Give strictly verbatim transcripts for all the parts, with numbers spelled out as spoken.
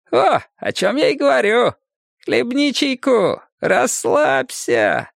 О, о чем я и говорю. Хлебни чайку, расслабься».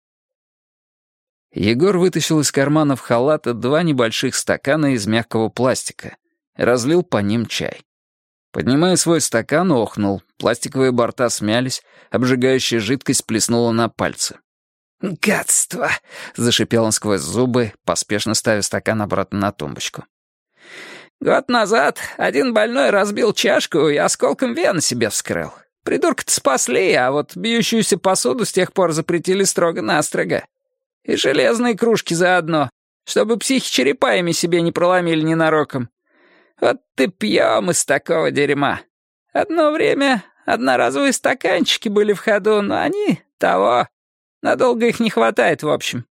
Егор вытащил из карманов халата два небольших стакана из мягкого пластика и разлил по ним чай. Поднимая свой стакан, охнул, пластиковые борта смялись, обжигающая жидкость плеснула на пальцы. «Гадство!» — зашипел он сквозь зубы, поспешно ставя стакан обратно на тумбочку. «Год назад один больной разбил чашку и осколком вены себе вскрыл. Придурка-то спасли, а вот бьющуюся посуду с тех пор запретили строго-настрого. И железные кружки заодно, чтобы психи черепаями себе не проломили ненароком. Вот ты пьем из такого дерьма. Одно время одноразовые стаканчики были в ходу, но они того. Надолго их не хватает, в общем».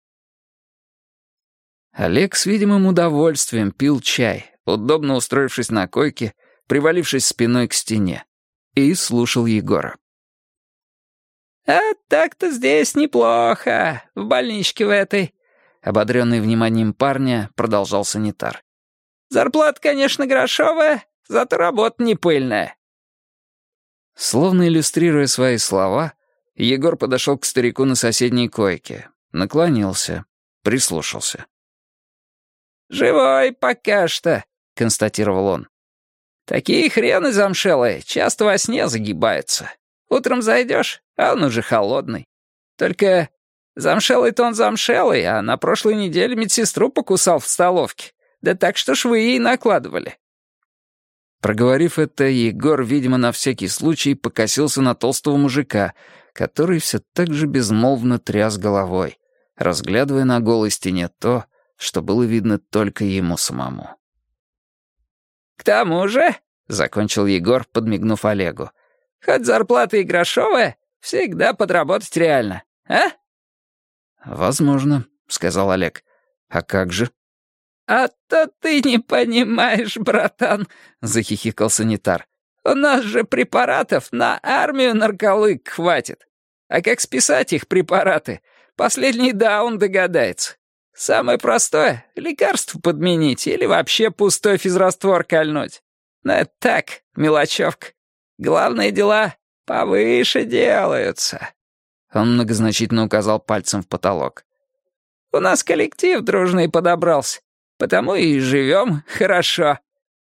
Олег с видимым удовольствием пил чай, удобно устроившись на койке, привалившись спиной к стене, и слушал Егора. «А так-то здесь неплохо, в больничке в этой», — ободренный вниманием парня продолжал санитар. «Зарплата, конечно, грошовая, зато работа не пыльная». Словно иллюстрируя свои слова, Егор подошел к старику на соседней койке, наклонился, прислушался. «Живой пока что», — констатировал он. «Такие хрены замшелые часто во сне загибаются. Утром зайдешь, а он уже холодный. Только замшелый-то он замшелый, а на прошлой неделе медсестру покусал в столовке. Да так что швы ей накладывали». Проговорив это, Егор, видимо, на всякий случай покосился на толстого мужика, который все так же безмолвно тряс головой, разглядывая на голой стене то, что было видно только ему самому. «К тому же», — закончил Егор, подмигнув Олегу, «хоть зарплата и грошовая, всегда подработать реально, а?» «Возможно», — сказал Олег. «А как же?» «А то ты не понимаешь, братан», — захихикал санитар. «У нас же препаратов на армию нарколык хватит. А как списать их препараты, последний даун догадается. Самое простое — лекарство подменить или вообще пустой физраствор кольнуть. Но это так, мелочевка. Главные дела повыше делаются». Он многозначительно указал пальцем в потолок. «У нас коллектив дружный подобрался, потому и живем хорошо».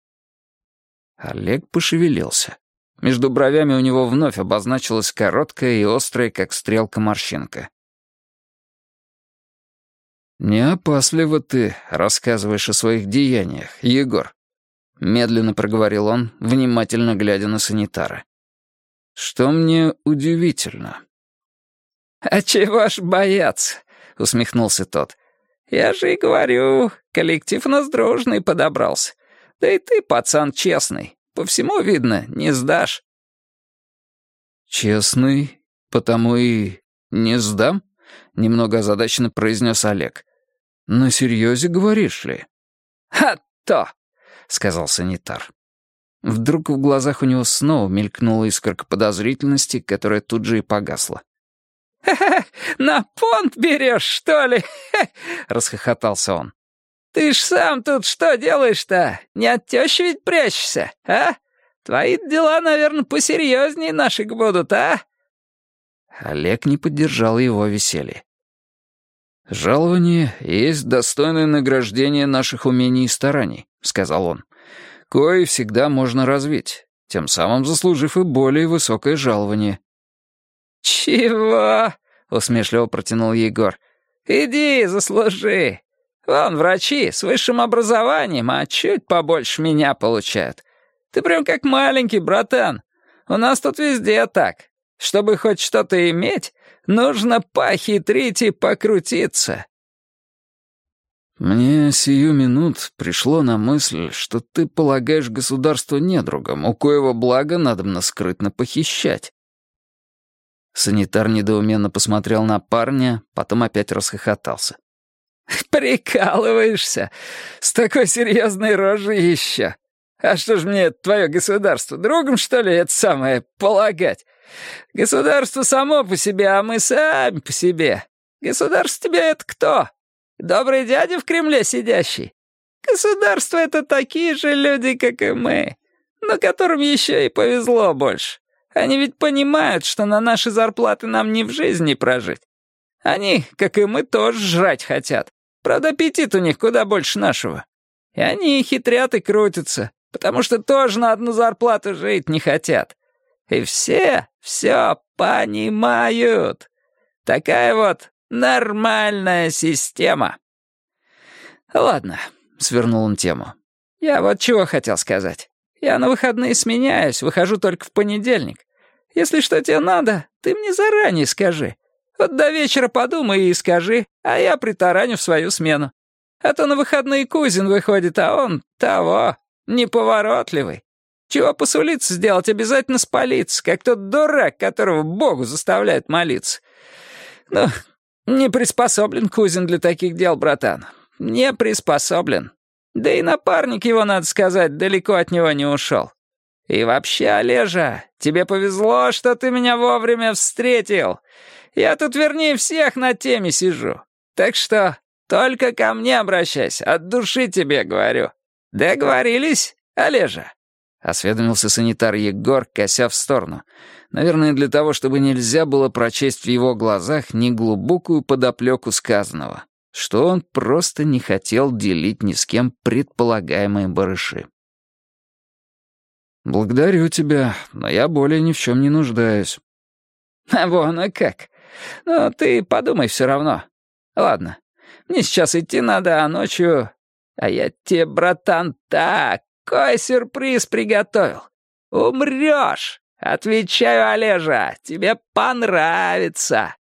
Олег пошевелился. Между бровями у него вновь обозначилась короткая и острая, как стрелка, морщинка. «Не опасливо ты рассказываешь о своих деяниях, Егор», — медленно проговорил он, внимательно глядя на санитара. «Что мне удивительно». «А чего ж бояться?» — усмехнулся тот. «Я же и говорю, коллектив у нас дружный подобрался. Да и ты, пацан, честный. По всему видно, не сдашь». «Честный, потому и не сдам?» — немного озадаченно произнес Олег. «На серьезе говоришь ли?» «А то!» — сказал санитар. Вдруг в глазах у него снова мелькнула искорка подозрительности, которая тут же и погасла. «Ха-ха, на понт берешь, что ли?» — расхохотался он. «Ты ж сам тут что делаешь-то? Не от тещи ведь прячешься, а? Твои дела, наверное, посерьезнее наших будут, а?» Олег не поддержал его веселье. «Жалование есть достойное награждение наших умений и стараний», — сказал он. «Кое всегда можно развить, тем самым заслужив и более высокое жалование». «Чего?» — усмешливо протянул Егор. «Иди, заслужи. Вон врачи с высшим образованием, а чуть побольше меня получают. Ты прям как маленький, братан. У нас тут везде так. Чтобы хоть что-то иметь, нужно похитрить и покрутиться». «Мне сию минут пришло на мысль, что ты полагаешь государство недругом, у коего блага надобно скрытно похищать». Санитар недоуменно посмотрел на парня, потом опять расхохотался. «Прикалываешься? С такой серьезной рожей еще. А что ж мне твое государство, другом, что ли, это самое, полагать? Государство само по себе, а мы сами по себе. Государство тебе это кто? Добрый дядя в Кремле сидящий? Государство — это такие же люди, как и мы. но которым еще и повезло больше. Они ведь понимают, что на наши зарплаты нам ни в жизни прожить. Они, как и мы, тоже жрать хотят. Правда, аппетит у них куда больше нашего. И они хитрят и крутятся, потому что тоже на одну зарплату жить не хотят. И все все понимают. Такая вот нормальная система. Ладно, свернул он тему. Я вот чего хотел сказать. Я на выходные сменяюсь, выхожу только в понедельник. Если что тебе надо, ты мне заранее скажи. Вот до вечера подумай и скажи, а я притараню в свою смену. А то на выходные Кузин выходит, а он того, неповоротливый. Чего посулиться сделать, обязательно спалиться, как тот дурак, которого Богу заставляют молиться. Ну, не приспособлен Кузин для таких дел, братан. Не приспособлен. Да и напарник его, надо сказать, далеко от него не ушел. И вообще, Олежа, тебе повезло, что ты меня вовремя встретил. Я тут вернее всех на теме сижу. Так что только ко мне обращайся, от души тебе говорю. Договорились, Олежа?» Осведомился санитар Егор, кося в сторону. Наверное, для того, чтобы нельзя было прочесть в его глазах неглубокую подоплеку сказанного, что он просто не хотел делить ни с кем предполагаемые барыши. «Благодарю тебя, но я более ни в чем не нуждаюсь». «А вон, а как? Ну, ты подумай все равно. Ладно, мне сейчас идти надо, а ночью... А я тебе, братан, такой сюрприз приготовил. Умрешь! Отвечаю, Олежа, тебе понравится!»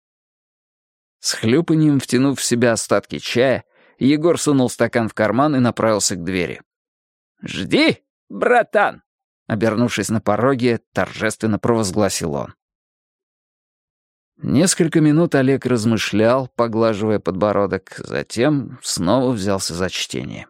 С хлюпаньем, втянув в себя остатки чая, Егор сунул стакан в карман и направился к двери. «Жди, братан!» Обернувшись на пороге, торжественно провозгласил он. Несколько минут Олег размышлял, поглаживая подбородок, затем снова взялся за чтение.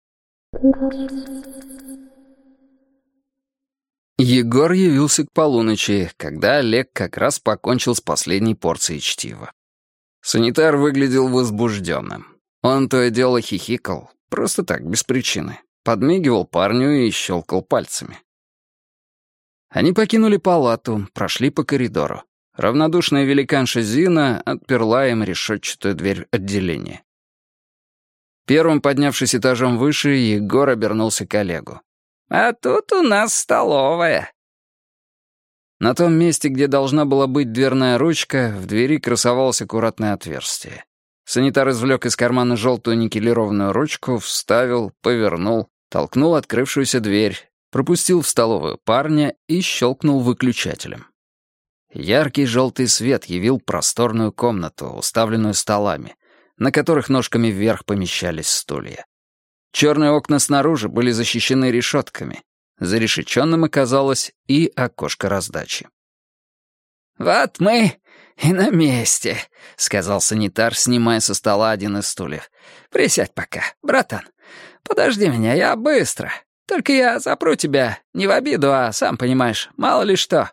Егор явился к полуночи, когда Олег как раз покончил с последней порцией чтива. Санитар выглядел возбужденным. Он то и дело хихикал, просто так, без причины, подмигивал парню и щелкал пальцами. Они покинули палату, прошли по коридору. Равнодушная великанша Зина отперла им решетчатую дверь отделения. Первым, поднявшись этажом выше, Егор обернулся к Олегу. «А тут у нас столовая». На том месте, где должна была быть дверная ручка, в двери красовалось аккуратное отверстие. Санитар извлек из кармана желтую никелированную ручку, вставил, повернул, толкнул открывшуюся дверь, пропустил в столовую парня и щелкнул выключателем. Яркий желтый свет явил просторную комнату, уставленную столами, на которых ножками вверх помещались стулья. Черные окна снаружи были защищены решетками. Зарешеченным оказалось и окошко раздачи. «Вот мы и на месте», — сказал санитар, снимая со стола один из стульев. «Присядь пока, братан. Подожди меня, я быстро. Только я запру тебя, не в обиду, а, сам понимаешь, мало ли что».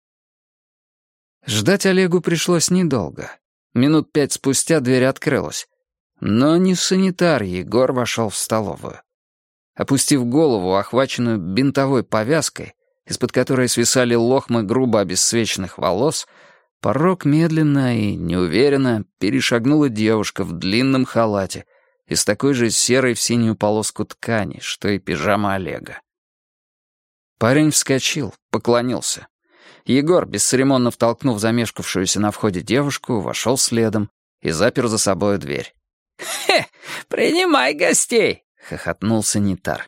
Ждать Олегу пришлось недолго. Минут пять спустя дверь открылась. Но не санитар Егор вошел в столовую. Опустив голову, охваченную бинтовой повязкой, из-под которой свисали лохмы грубо обесцвеченных волос, порог медленно и неуверенно перешагнула девушка в длинном халате из такой же серой в синюю полоску ткани, что и пижама Олега. Парень вскочил, поклонился. Егор, бесцеремонно втолкнув замешкавшуюся на входе девушку, вошел следом и запер за собой дверь. «Хе, принимай гостей!» — хохотнул санитар.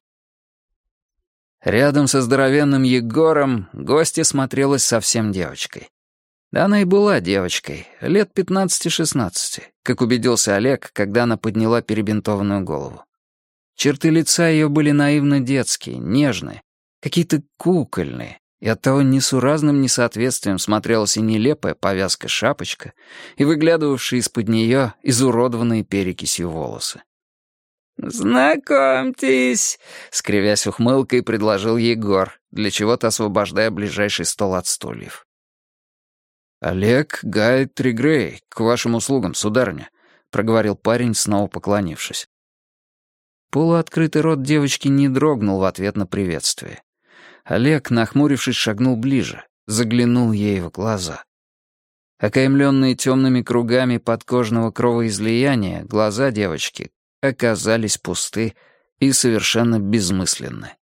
Рядом со здоровенным Егором гостья смотрелась совсем девочкой. Да она и была девочкой, лет пятнадцати-шестнадцати, как убедился Олег, когда она подняла перебинтованную голову. Черты лица ее были наивно детские, нежные, какие-то кукольные, и оттого несуразным несоответствием смотрелась и нелепая повязка-шапочка, и выглядывавшие из-под нее изуродованные перекисью волосы. «Знакомьтесь», — скривясь ухмылкой, предложил Егор, для чего-то освобождая ближайший стол от стульев. «Олег Гай Тригрей, к вашим услугам, сударыня», — проговорил парень, снова поклонившись. Полуоткрытый рот девочки не дрогнул в ответ на приветствие. Олег, нахмурившись, шагнул ближе, заглянул ей в глаза. Окаймленные темными кругами подкожного кровоизлияния, глаза девочки оказались пусты и совершенно безмысленны.